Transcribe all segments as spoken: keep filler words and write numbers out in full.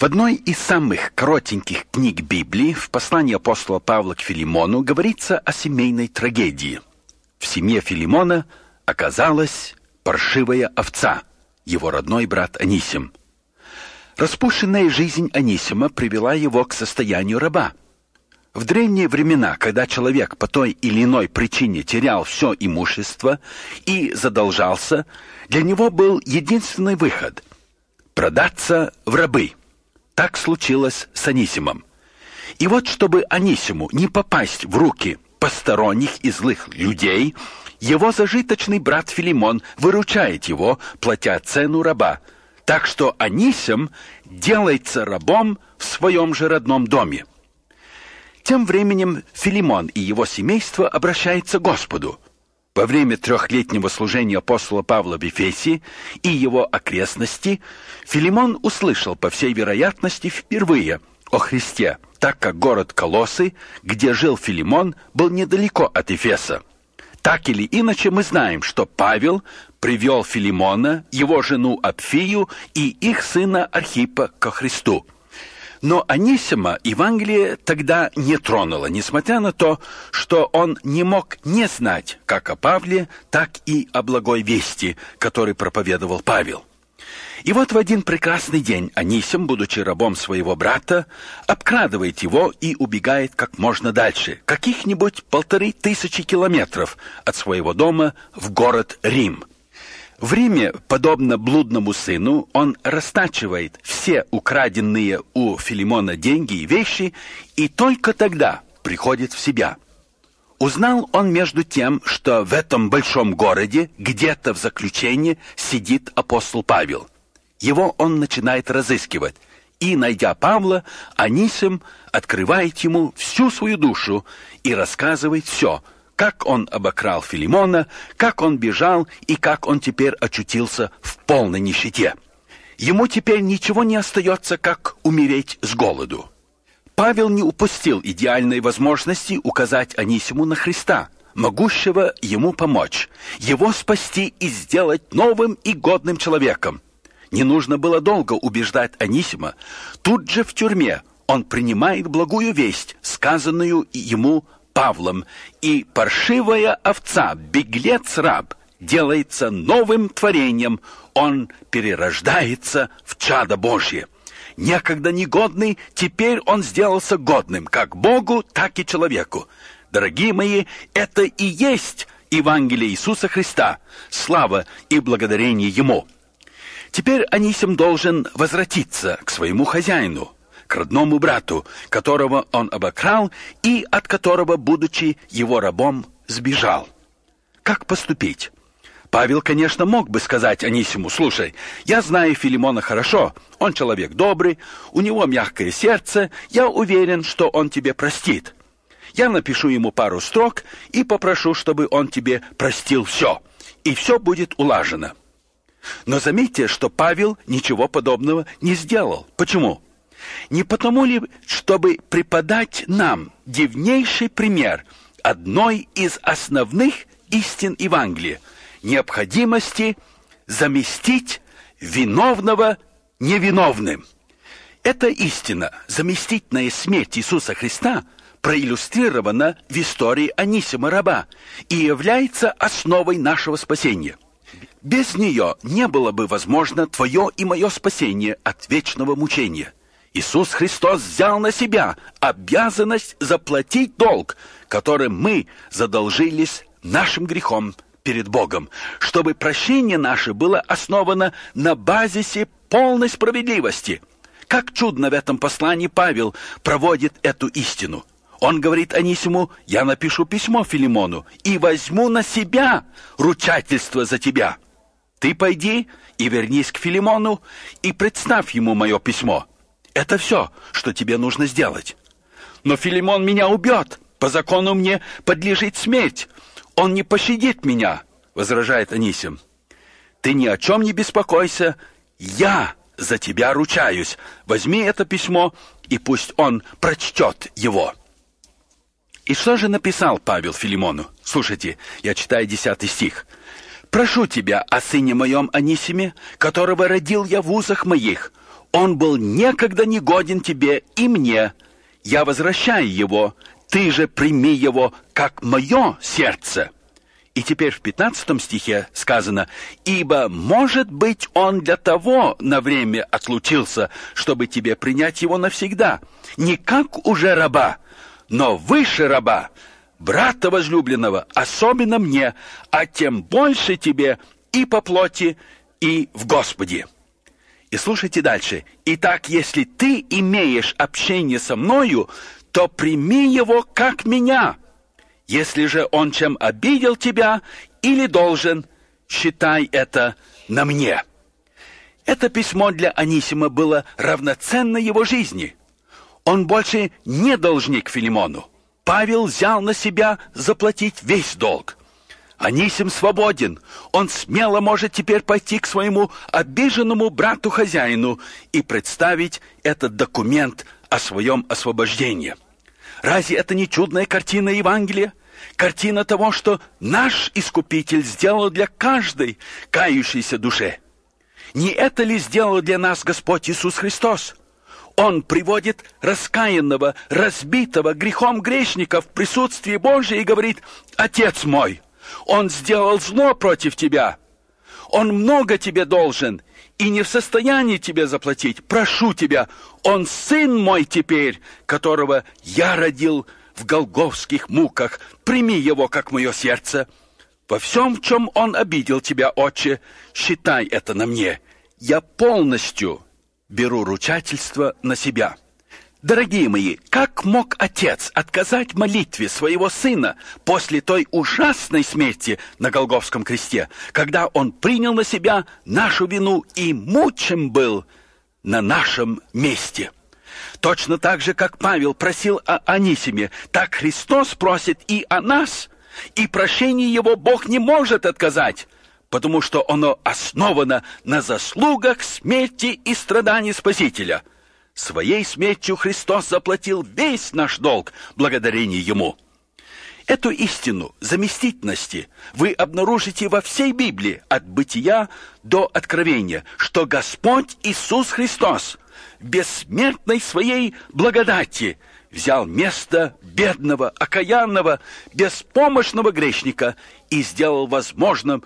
В одной из самых коротеньких книг Библии, в послании апостола Павла к Филимону, говорится о семейной трагедии. В семье Филимона оказалась паршивая овца, его родной брат Анисим. Распущенная жизнь Анисима привела его к состоянию раба. В древние времена, когда человек по той или иной причине терял все имущество и задолжался, для него был единственный выход – продаться в рабы. Так случилось с Анисимом. И вот, чтобы Анисиму не попасть в руки посторонних и злых людей, его зажиточный брат Филимон выручает его, платя цену раба. Так что Анисим делается рабом в своем же родном доме. Тем временем Филимон и его семейство обращаются к Господу. Во время трехлетнего служения апостола Павла в Ефесе и его окрестности Филимон услышал, по всей вероятности, впервые о Христе, так как город Колоссы, где жил Филимон, был недалеко от Ефеса. Так или иначе, мы знаем, что Павел привел Филимона, его жену Апфию и их сына Архипа ко Христу. Но Анисима Евангелие тогда не тронуло, несмотря на то, что он не мог не знать как о Павле, так и о благой вести, который проповедовал Павел. И вот в один прекрасный день Анисим, будучи рабом своего брата, обкрадывает его и убегает как можно дальше, каких-нибудь полторы тысячи километров от своего дома в город Рим. В Риме, подобно блудному сыну, он растачивает все украденные у Филимона деньги и вещи, и только тогда приходит в себя. Узнал он между тем, что в этом большом городе, где-то в заключении, сидит апостол Павел. Его он начинает разыскивать, и, найдя Павла, Анисим открывает ему всю свою душу и рассказывает все, как он обокрал Филимона, как он бежал и как он теперь очутился в полной нищете. Ему теперь ничего не остается, как умереть с голоду. Павел не упустил идеальной возможности указать Анисиму на Христа, могущего ему помочь, его спасти и сделать новым и годным человеком. Не нужно было долго убеждать Анисима. Тут же в тюрьме он принимает благую весть, сказанную ему Павлом, и паршивая овца, беглец-раб, делается новым творением, он перерождается в чадо Божье. Некогда негодный, теперь он сделался годным, как Богу, так и человеку. Дорогие мои, это и есть Евангелие Иисуса Христа, слава и благодарение Ему. Теперь Анисим должен возвратиться к своему хозяину, к родному брату, которого он обокрал и от которого, будучи его рабом, сбежал. Как поступить? Павел, конечно, мог бы сказать Анисиму: «Слушай, я знаю Филимона хорошо, он человек добрый, у него мягкое сердце, я уверен, что он тебе простит. Я напишу ему пару строк и попрошу, чтобы он тебе простил все, и все будет улажено». Но заметьте, что Павел ничего подобного не сделал. Почему? Не потому ли, чтобы преподать нам дивнейший пример одной из основных истин Евангелия – необходимости заместить виновного невиновным. Эта истина, заместительная смерть Иисуса Христа, проиллюстрирована в истории Анисима раба и является основой нашего спасения. Без нее не было бы возможно твое и мое спасение от вечного мучения. Иисус Христос взял на себя обязанность заплатить долг, которым мы задолжились нашим грехом перед Богом, чтобы прощение наше было основано на базисе полной справедливости. Как чудно в этом послании Павел проводит эту истину. Он говорит Анисиму: «Я напишу письмо Филимону и возьму на себя ручательство за тебя. Ты пойди и вернись к Филимону и представь ему мое письмо. Это все, что тебе нужно сделать». «Но Филимон меня убьет, по закону мне подлежит смерть. Он не пощадит меня», — возражает Анисим. «Ты ни о чем не беспокойся, я за тебя ручаюсь. Возьми это письмо, и пусть он прочтет его». И что же написал Павел Филимону? Слушайте, я читаю десятый стих. «Прошу тебя о сыне моем Анисиме, которого родил я в узах моих. Он был некогда негоден тебе и мне. Я возвращаю его, ты же прими его, как мое сердце». И теперь в пятнадцатом стихе сказано: «Ибо, может быть, он для того на время отлучился, чтобы тебе принять его навсегда, не как уже раба, но выше раба, брата возлюбленного, особенно мне, а тем больше тебе и по плоти, и в Господе». И слушайте дальше. «Итак, если ты имеешь общение со мною, то прими его как меня. Если же он чем обидел тебя или должен, считай это на мне». Это письмо для Анисима было равноценно его жизни. Он больше не должник Филимону. Павел взял на себя заплатить весь долг. Анисим свободен. Он смело может теперь пойти к своему обиженному брату-хозяину и представить этот документ о своем освобождении. Разве это не чудная картина Евангелия? Картина того, что наш Искупитель сделал для каждой кающейся душе. Не это ли сделал для нас Господь Иисус Христос? Он приводит раскаянного, разбитого грехом грешника в присутствие Божие и говорит: «Отец мой, он сделал зло против тебя. Он много тебе должен и не в состоянии тебе заплатить. Прошу тебя, он сын мой теперь, которого я родил в голгофских муках. Прими его, как мое сердце. Во всем, в чем он обидел тебя, отче, считай это на мне. Я полностью беру ручательство на себя». Дорогие мои, как мог отец отказать молитве своего сына после той ужасной смерти на Голгофском кресте, когда он принял на себя нашу вину и мучим был на нашем месте? Точно так же, как Павел просил о Анисиме, так Христос просит и о нас, и прощение его Бог не может отказать, потому что оно основано на заслугах смерти и страданий Спасителя. Своей смертью Христос заплатил весь наш долг, благодарение Ему. Эту истину заместительности вы обнаружите во всей Библии, от Бытия до Откровения, что Господь Иисус Христос в бессмертной своей благодати взял место бедного, окаянного, беспомощного грешника и сделал возможным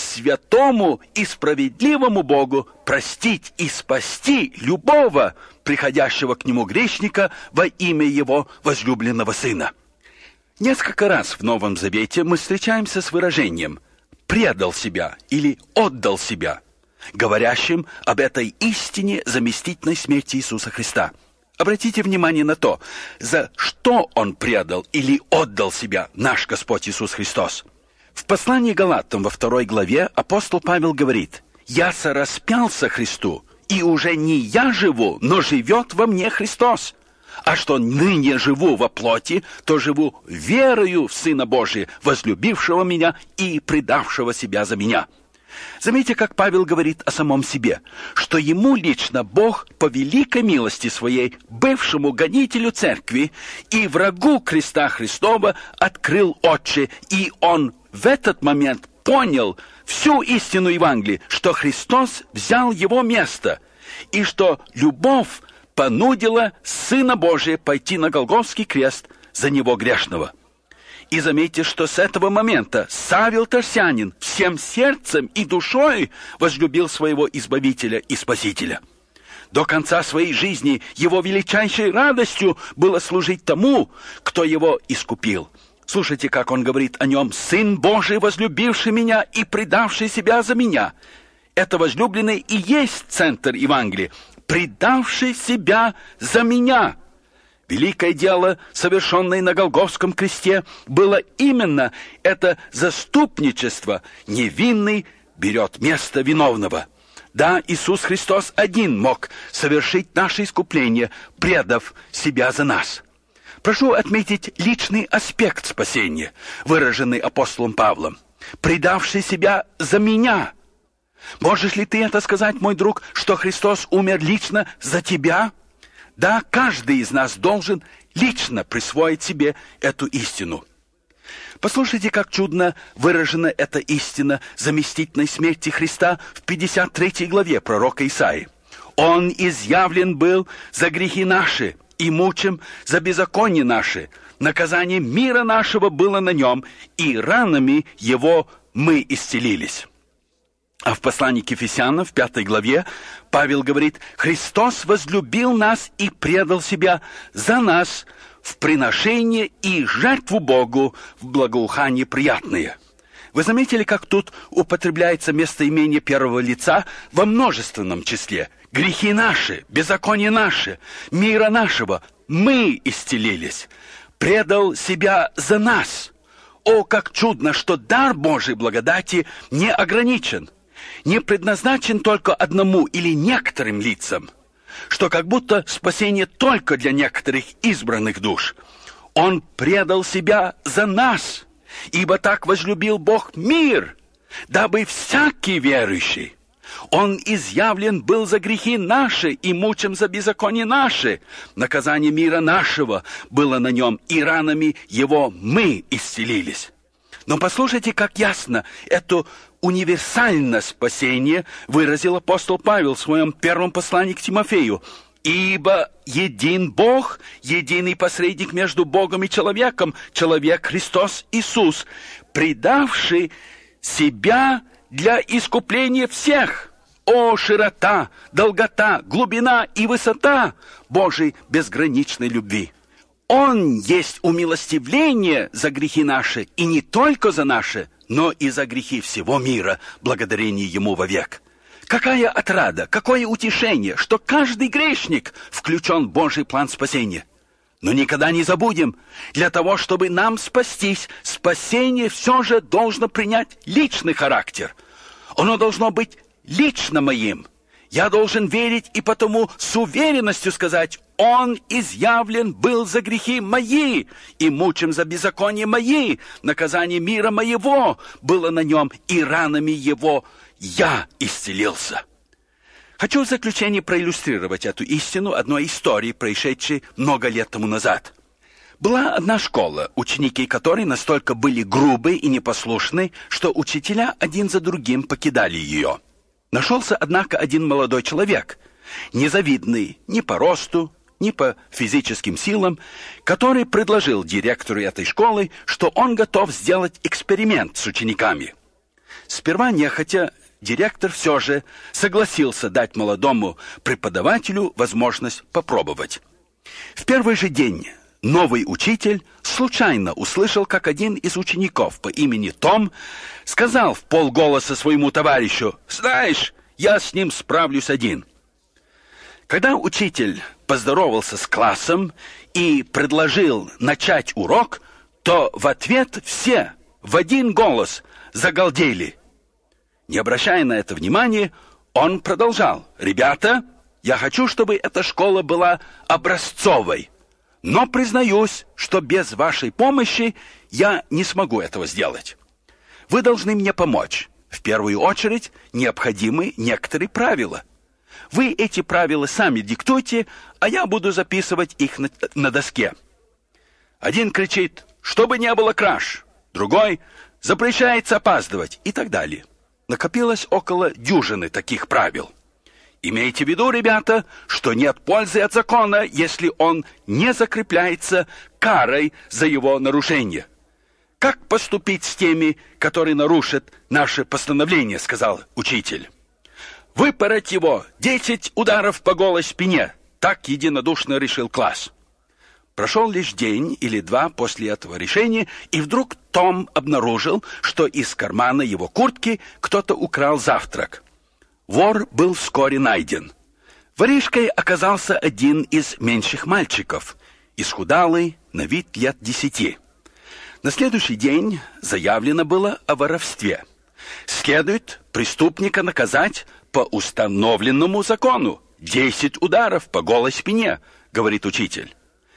святому и справедливому Богу простить и спасти любого приходящего к Нему грешника во имя Его возлюбленного Сына. Несколько раз в Новом Завете мы встречаемся с выражением «предал себя» или «отдал себя», говорящим об этой истине заместительной смерти Иисуса Христа. Обратите внимание на то, за что Он предал или отдал себя наш Господь Иисус Христос. В послании Галатам во второй главе апостол Павел говорит: «Я сораспялся Христу, и уже не я живу, но живет во мне Христос. А что ныне живу во плоти, то живу верою в Сына Божия, возлюбившего меня и предавшего себя за меня». Заметьте, как Павел говорит о самом себе, что ему лично Бог по великой милости своей, бывшему гонителю церкви и врагу креста Христова, открыл очи, и он в этот момент понял всю истину Евангелия, что Христос взял его место, и что любовь понудила Сына Божия пойти на Голгофский крест за него грешного. И заметьте, что с этого момента Савел Тарсянин всем сердцем и душой возлюбил своего Избавителя и Спасителя. До конца своей жизни его величайшей радостью было служить тому, кто его искупил. Слушайте, как он говорит о нем: «Сын Божий, возлюбивший меня и предавший себя за меня». Это возлюбленный и есть центр Евангелия, предавший себя за меня. Великое дело, совершенное на Голгофском кресте, было именно это заступничество. Невинный берет место виновного. Да, Иисус Христос один мог совершить наше искупление, предав себя за нас. Прошу отметить личный аспект спасения, выраженный апостолом Павлом: «предавший себя за меня». Можешь ли ты это сказать, мой друг, что Христос умер лично за тебя? Да, каждый из нас должен лично присвоить себе эту истину. Послушайте, как чудно выражена эта истина заместительной смерти Христа в пятьдесят третьей главе пророка Исаии. Он изъявлен был за грехи наши и мучим за беззаконие наши. Наказание мира нашего было на нем, и ранами его мы исцелились». А в послании к Ефесянам, в пятой главе, Павел говорит: «Христос возлюбил нас и предал себя за нас в приношение и жертву Богу в благоухание приятное». Вы заметили, как тут употребляется местоимение первого лица во множественном числе? Грехи наши, беззаконие наше, мира нашего, мы исцелились. Предал себя за нас. О, как чудно, что дар Божьей благодати не ограничен, не предназначен только одному или некоторым лицам, что как будто спасение только для некоторых избранных душ. Он предал себя за нас, ибо так возлюбил Бог мир, дабы всякий верующий. Он изъявлен был за грехи наши и мучим за беззаконие наши. Наказание мира нашего было на нем, и ранами его мы исцелились. Но послушайте, как ясно это универсальное спасение выразил апостол Павел в своем первом послании к Тимофею. «Ибо един Бог, единый посредник между Богом и человеком, человек Христос Иисус, предавший себя для искупления всех». О, широта, долгота, глубина и высота Божьей безграничной любви! Он есть умилостивление за грехи наши, и не только за наши, но и за грехи всего мира, благодарение Ему вовек. Какая отрада, какое утешение, что каждый грешник включен в Божий план спасения. Но никогда не забудем, для того, чтобы нам спастись, спасение все же должно принять личный характер. Оно должно быть лично моим. Я должен верить и потому с уверенностью сказать: «Он изъявлен был за грехи мои, и мучим за беззаконие мои. Наказание мира моего было на нем, и ранами его я исцелился». Хочу в заключение проиллюстрировать эту истину одной историей, происшедшей много лет тому назад. Была одна школа, ученики которой настолько были грубы и непослушны, что учителя один за другим покидали ее. Нашелся, однако, один молодой человек, незавидный ни по росту, ни по физическим силам, который предложил директору этой школы, что он готов сделать эксперимент с учениками. Сперва нехотя директор все же согласился дать молодому преподавателю возможность попробовать. В первый же день новый учитель случайно услышал, как один из учеников по имени Том сказал в полголоса своему товарищу: «Знаешь, я с ним справлюсь один». Когда учитель поздоровался с классом и предложил начать урок, то в ответ все в один голос загалдели. Не обращая на это внимания, он продолжал: «Ребята, я хочу, чтобы эта школа была образцовой. Но признаюсь, что без вашей помощи я не смогу этого сделать. Вы должны мне помочь. В первую очередь необходимы некоторые правила. Вы эти правила сами диктуйте, а я буду записывать их на, на доске». Один кричит: «Чтобы не было краж», другой: «Запрещается опаздывать» и так далее. Накопилось около дюжины таких правил. Имейте в виду, ребята, что нет пользы от закона, если он не закрепляется карой за его нарушение. «Как поступить с теми, которые нарушат наше постановление?» — сказал учитель. «Выпороть его десять ударов по голой спине», — так единодушно решил класс. Прошел лишь день или два после этого решения, и вдруг Том обнаружил, что из кармана его куртки кто-то украл завтрак. Вор был вскоре найден. Воришкой оказался один из меньших мальчиков, исхудалый, на вид лет десяти. На следующий день заявлено было о воровстве. Следует преступника наказать по установленному закону. Десять ударов по голой спине, говорит учитель.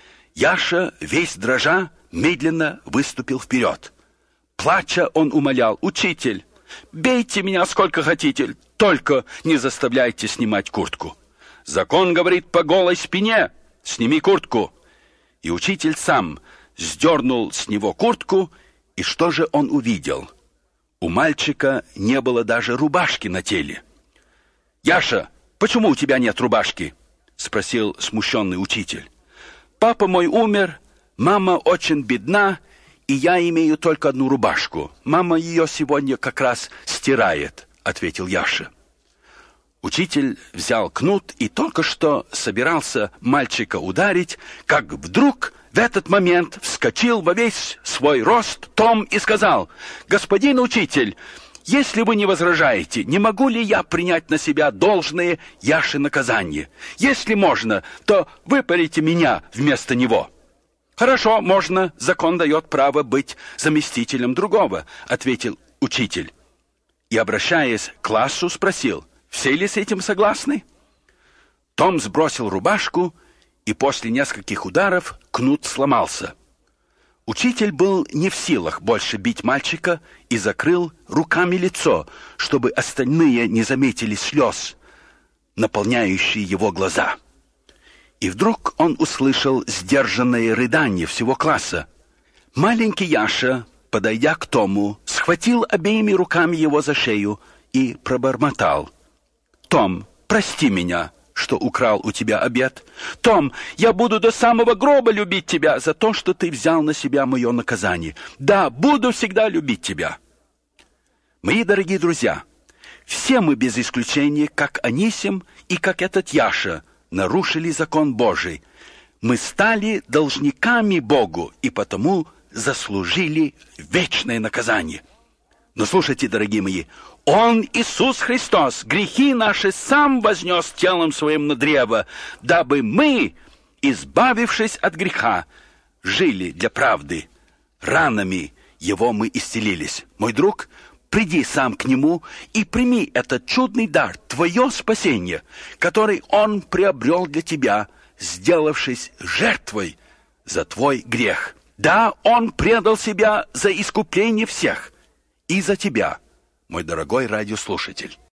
Яша, весь дрожа, медленно выступил вперед. Плача, он умолял: «Учитель, бейте меня сколько хотите, только не заставляйте снимать куртку. Закон говорит по голой спине, сними куртку». И учитель сам сдернул с него куртку, и что же он увидел? У мальчика не было даже рубашки на теле. «Яша, почему у тебя нет рубашки?» — спросил смущенный учитель. «Папа мой умер, мама очень бедна, и я имею только одну рубашку. Мама ее сегодня как раз стирает», — ответил Яша. Учитель взял кнут и только что собирался мальчика ударить, как вдруг в этот момент вскочил во весь свой рост Том и сказал: «Господин учитель, если вы не возражаете, не могу ли я принять на себя должное Яше наказание? Если можно, то выпарите меня вместо него». «Хорошо, можно, закон дает право быть заместителем другого», — ответил учитель. И, обращаясь к классу, спросил: «Все ли с этим согласны?» Том сбросил рубашку, и после нескольких ударов кнут сломался. Учитель был не в силах больше бить мальчика и закрыл руками лицо, чтобы остальные не заметили слез, наполняющие его глаза. И вдруг он услышал сдержанное рыдание всего класса. Маленький Яша, подойдя к Тому, схватил обеими руками его за шею и пробормотал: «Том, прости меня, что украл у тебя обед. Том, я буду до самого гроба любить тебя за то, что ты взял на себя мое наказание. Да, буду всегда любить тебя». Мои дорогие друзья, все мы без исключения, как Анисим и как этот Яша, нарушили закон Божий. Мы стали должниками Богу и потому заслужили вечное наказание. Но слушайте, дорогие мои, Он, Иисус Христос, грехи наши сам вознес телом своим на древо, дабы мы, избавившись от греха, жили для правды. Ранами Его мы исцелились. Мой друг, приди сам к Нему и прими этот чудный дар, твое спасение, который Он приобрел для тебя, сделавшись жертвой за твой грех. Да, Он предал себя за искупление всех, и за тебя, мой дорогой радиослушатель.